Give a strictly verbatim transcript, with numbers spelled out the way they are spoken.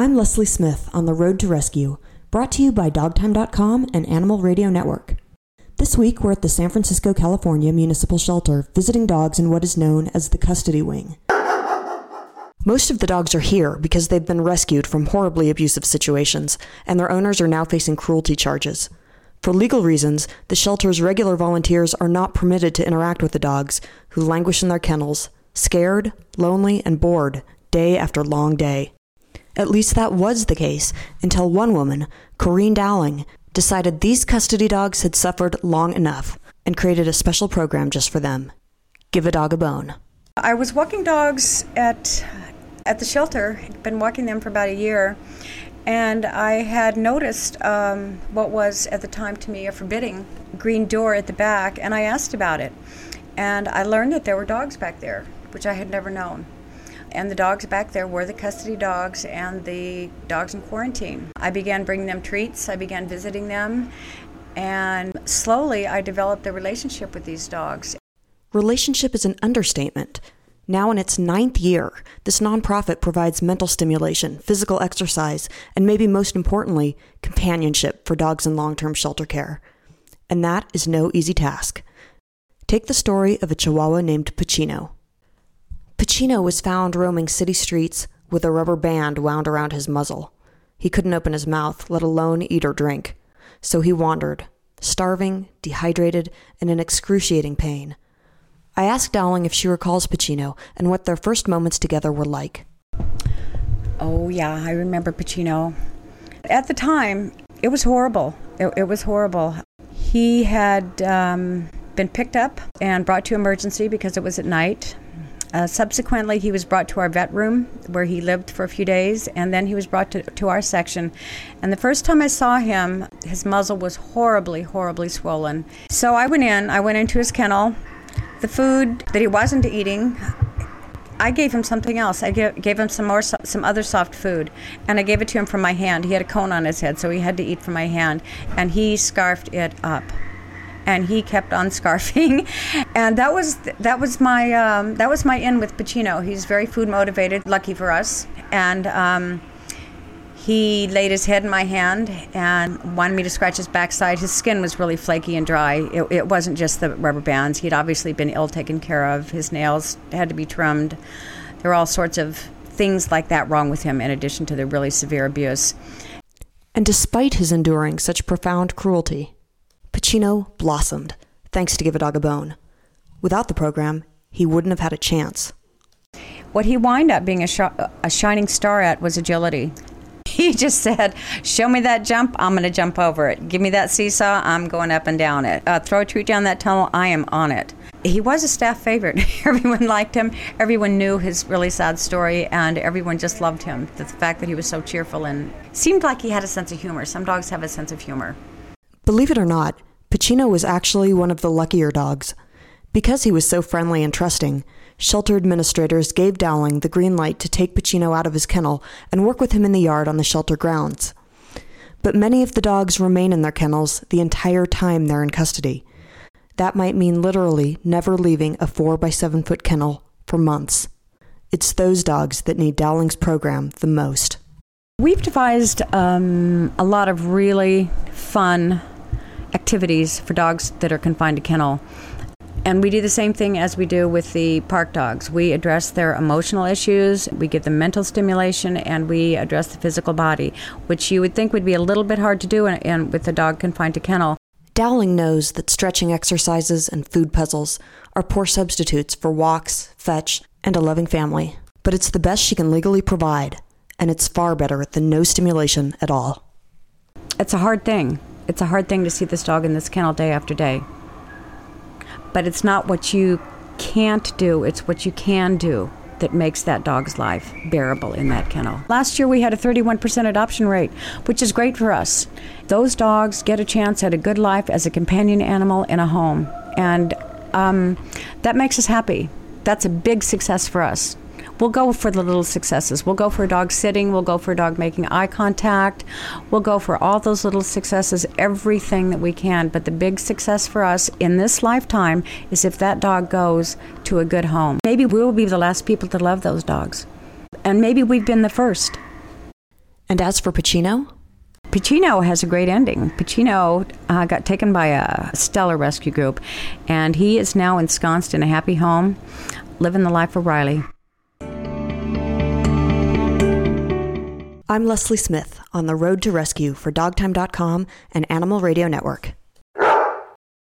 I'm Leslie Smith on The Road to Rescue, brought to you by dog time dot com and Animal Radio Network. This week, we're at the San Francisco, California Municipal Shelter, visiting dogs in what is known as the custody wing. Most of the dogs are here because they've been rescued from horribly abusive situations, and their owners are now facing cruelty charges. For legal reasons, the shelter's regular volunteers are not permitted to interact with the dogs, who languish in their kennels, scared, lonely, and bored, day after long day. At least that was the case until one woman, Corrine Dowling, decided these custody dogs had suffered long enough and created a special program just for them. Give a Dog a Bone. I was walking dogs at at the shelter, I'd been walking them for about a year, and I had noticed um, what was at the time to me a forbidding green door at the back, and I asked about it. And I learned that there were dogs back there, which I had never known. And the dogs back there were the custody dogs and the dogs in quarantine. I began bringing them treats, I began visiting them, and slowly I developed a relationship with these dogs. Relationship is an understatement. Now in its ninth year, this nonprofit provides mental stimulation, physical exercise, and maybe most importantly, companionship for dogs in long-term shelter care. And that is no easy task. Take the story of a Chihuahua named Pacino. Pacino was found roaming city streets with a rubber band wound around his muzzle. He couldn't open his mouth, let alone eat or drink. So he wandered, starving, dehydrated, and in excruciating pain. I asked Dowling if she recalls Pacino and what their first moments together were like. Oh yeah, I remember Pacino. At the time, it was horrible. It, it was horrible. He had um, been picked up and brought to emergency because it was at night. Uh, subsequently, he was brought to our vet room where he lived for a few days, and then he was brought to, to our section. And the first time I saw him, his muzzle was horribly, horribly swollen. So I went in, I went into his kennel. The food that he wasn't eating, I gave him something else. I gave, gave him some more, some other soft food, and I gave it to him from my hand. He had a cone on his head, so he had to eat from my hand, and he scarfed it up. And he kept on scarfing, and that was that was my um, that was my in with Pacino. He's very food motivated, lucky for us, and um, he laid his head in my hand and wanted me to scratch his backside. His skin was really flaky and dry. It, it wasn't just the rubber bands. He'd obviously been ill taken care of. His nails had to be trimmed. There were all sorts of things like that wrong with him, in addition to the really severe abuse. And despite his enduring such profound cruelty, Pacino blossomed, thanks to Give a Dog a Bone. Without the program, he wouldn't have had a chance. What he wound up being a, sh- a shining star at was agility. He just said, show me that jump, I'm going to jump over it. Give me that seesaw, I'm going up and down it. Uh, throw a treat down that tunnel, I am on it. He was a staff favorite. Everyone liked him. Everyone knew his really sad story, and everyone just loved him. The fact that he was so cheerful and seemed like he had a sense of humor. Some dogs have a sense of humor. Believe it or not, Pacino was actually one of the luckier dogs. Because he was so friendly and trusting, shelter administrators gave Dowling the green light to take Pacino out of his kennel and work with him in the yard on the shelter grounds. But many of the dogs remain in their kennels the entire time they're in custody. That might mean literally never leaving a four by seven foot kennel for months. It's those dogs that need Dowling's program the most. We've devised um, a lot of really fun activities for dogs that are confined to kennel. And we do the same thing as we do with the park dogs. We address their emotional issues, we give them mental stimulation, and we address the physical body, which you would think would be a little bit hard to do in, in, with a dog confined to kennel. Dowling knows that stretching exercises and food puzzles are poor substitutes for walks, fetch, and a loving family. But it's the best she can legally provide, and it's far better than no stimulation at all. It's a hard thing. It's a hard thing to see this dog in this kennel day after day. But it's not what you can't do, it's what you can do that makes that dog's life bearable in that kennel. Last year we had a thirty-one percent adoption rate, which is great for us. Those dogs get a chance at a good life as a companion animal in a home, and um, that makes us happy. That's a big success for us. We'll go for the little successes. We'll go for a dog sitting. We'll go for a dog making eye contact. We'll go for all those little successes, everything that we can. But the big success for us in this lifetime is if that dog goes to a good home. Maybe we'll be the last people to love those dogs. And maybe we've been the first. And as for Pacino? Pacino has a great ending. Pacino uh, got taken by a stellar rescue group, and he is now ensconced in a happy home, living the life of Riley. I'm Leslie Smith on the Road to Rescue for Dog Time dot com and Animal Radio Network.